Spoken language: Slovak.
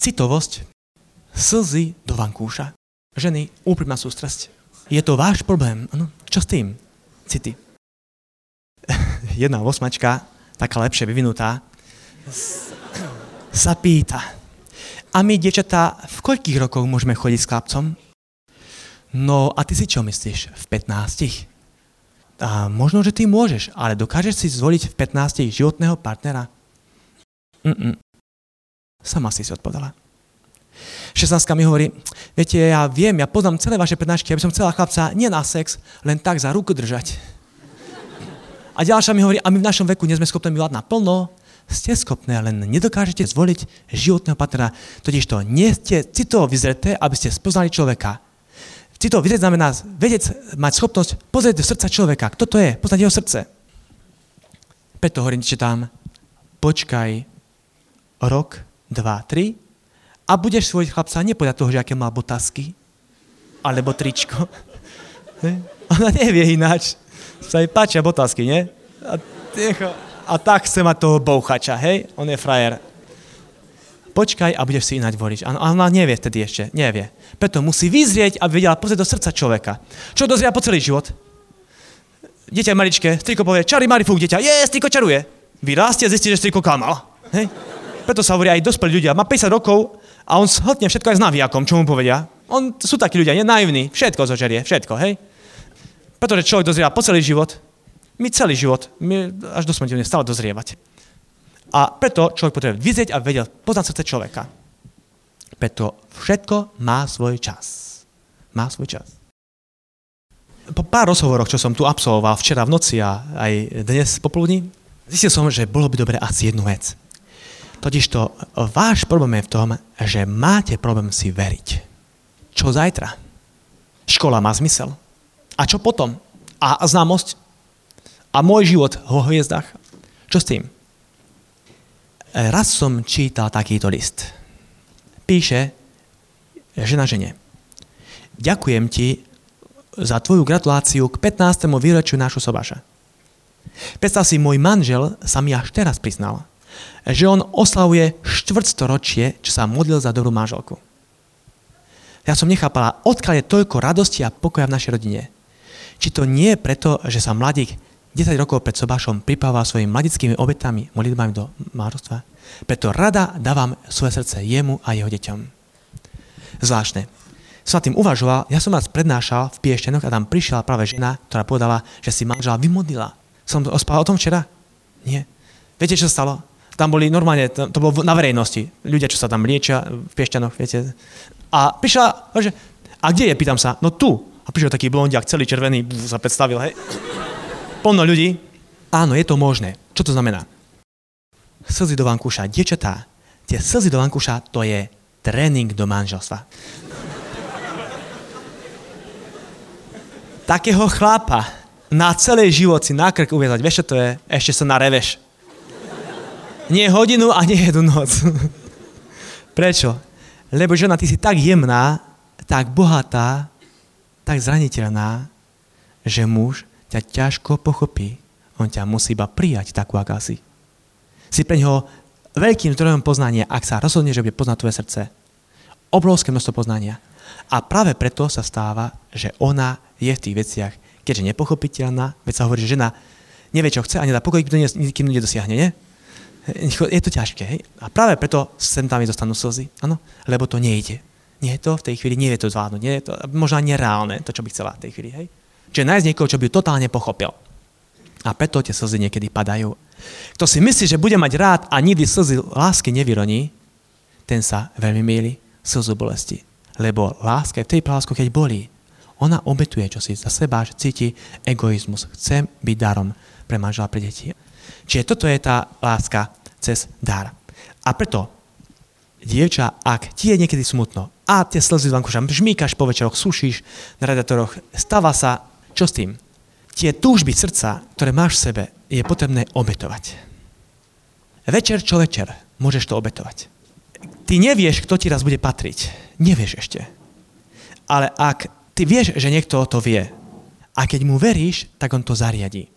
citovosť, slzy do vankúša. Ženy, úprimná sústrasť. Je to váš problém. Ano, čo s tým? City. Jedna osmačka, taká lepšie vyvinutá, sa pýta. A my, dievčatá, v koľkých rokoch môžeme chodiť s chlapcom? No a ty si čo myslíš? V 15? A možno, že ty môžeš, ale dokážeš si zvoliť v 15 životného partnera? Sama si odpovedala. 16 mi hovorí, viete, ja viem, ja poznám celé vaše prednášky, aby som chcela chlapca nie na sex, len tak za ruku držať. A ďalšia mi hovorí, a my v našom veku nie sme schopní milovať naplno, ste schopné, len nedokážete zvoliť životného partnera. Totižto nie ste citovo vyzreté, aby ste spoznali človeka. Citovo vyzrieť znamená vedieť, mať schopnosť pozrieť do srdca človeka. Kto to je? Poznať jeho srdce. Preto hovorím, čítam, počkaj rok, 2, 3 a budeš svojich chlapca nie podľa toho, že aké mal botasky alebo tričko. Ona nevie ináč. Sa jej páčia botasky, nie? A tak chce mať toho bouchača, hej? On je frajer. Počkaj a budeš si ináč voliť. A ona nevie vtedy ešte, nevie. Preto musí vyzrieť, aby vedela pozrieť do srdca človeka. Čo dozrieva po celý život? Dieťa maličké, striko povie, čari mari fúk, dieťa, striko čaruje. Vyrástie a zistí, že striko klamal. Hej? Preto sa hovorí aj dospelí ľudia. Má 50 rokov a on shltne všetko aj s navijakom, čo mu povedia. Sú takí ľudia, naivní, všetko zožerie, všetko, hej? Pretože človek dozrieva po celý život, my celý život, my až do smrti stále dozrievať. A preto človek potrebuje vyzrieť a vedieť poznať srdce človeka. Preto všetko má svoj čas. Má svoj čas. Po pár rozhovoroch, čo som tu absolvoval včera v noci a aj dnes popoludní, zistil som, že bolo by dobre asi jednu vec. Totižto váš problém je v tom, že máte problém si veriť. Čo zajtra? Škola má zmysel. A čo potom? A známosť? A môj život vo hviezdach? Čo s tým? Raz som čítal takýto list. Píše žena žene. Ďakujem ti za tvoju gratuláciu k 15. výročiu nášho sobáša. Predstav si, môj manžel sa mi až teraz priznal, že on oslavuje 400-ročie, čo sa modlil za dobrú manželku. Ja som nechápala, odkiaľ je toľko radosti a pokoja v našej rodine. Či to nie je preto, že sa mladík 10 rokov pred sobášom pripravoval svojimi mladickými obetami, modlitbami do manželstva. Preto rada dávam svoje srdce jemu a jeho deťom. Zvláštne. Som nad tým uvažoval, ja som raz prednášal v Piešťanoch a tam prišla práve žena, ktorá povedala, že si manžela vymodlila. Som ospal o tom včera? Nie. Viete, čo sa stalo? Tam boli normálne, to bolo na verejnosti. Ľudia, čo sa tam liečia v Piešťanoch, viete. A prišla, že, a kde je? Pýtam sa, no tu. A prišiel taký blondiak, celý červený, sa predstavil, hej. Plno ľudí. Áno, je to možné. Čo to znamená? Slzy do vankúša. Dievčatá, tie slzy do vankúša, to je tréning do manželstva. Takého chlapa na celý život si na krk uviezať. Vieš, čo to je? Ešte sa nareveš. Nie hodinu a nie jednu noc. Prečo? Lebo žena, ty si tak jemná, tak bohatá, tak zraniteľná, že muž ťa ťažko pochopí. On ťa musí iba prijať takú, aká si. Si pre ňoho veľkým zdrojom poznania, ak sa rozhodne, že bude poznať tvoje srdce. Obrovské množstvo poznania. A práve preto sa stáva, že ona je v tých veciach, keďže nepochopiteľná, veď sa hovorí, že žena nevie, čo chce a nedá pokoj, kým nedosiahne, nie? Je to ťažké, hej? A práve preto sem tam dostanú slzy, áno? Lebo to nejde. Nie je to v tej chvíli, nie je to zvládnuť, nie je to možno nereálne, to, čo by chcela v tej chvíli, hej? Čiže nájsť niekoho, čo by ju totálne pochopil. A preto tie slzy niekedy padajú. Kto si myslí, že bude mať rád a nikdy slzy lásky nevyroní, ten sa veľmi mýli, slzu bolesti. Lebo láska je v tej prálásku, keď bolí. Ona obetuje čosi za seba, že cíti egoizmus. Chce byť darom pre manžela, pre deti. Čiže toto je tá láska cez dar. A preto, dievča, ak ti je niekedy smutno a tie slzy z vankúša žmýkaš po večeroch, sušíš na radiátoroch, stáva sa, čo s tým? Tie túžby srdca, ktoré máš v sebe, je potrebné obetovať. Večer čo večer môžeš to obetovať. Ty nevieš, kto ti raz bude patriť. Nevieš ešte. Ale ak ty vieš, že niekto to vie, a keď mu veríš, tak on to zariadí.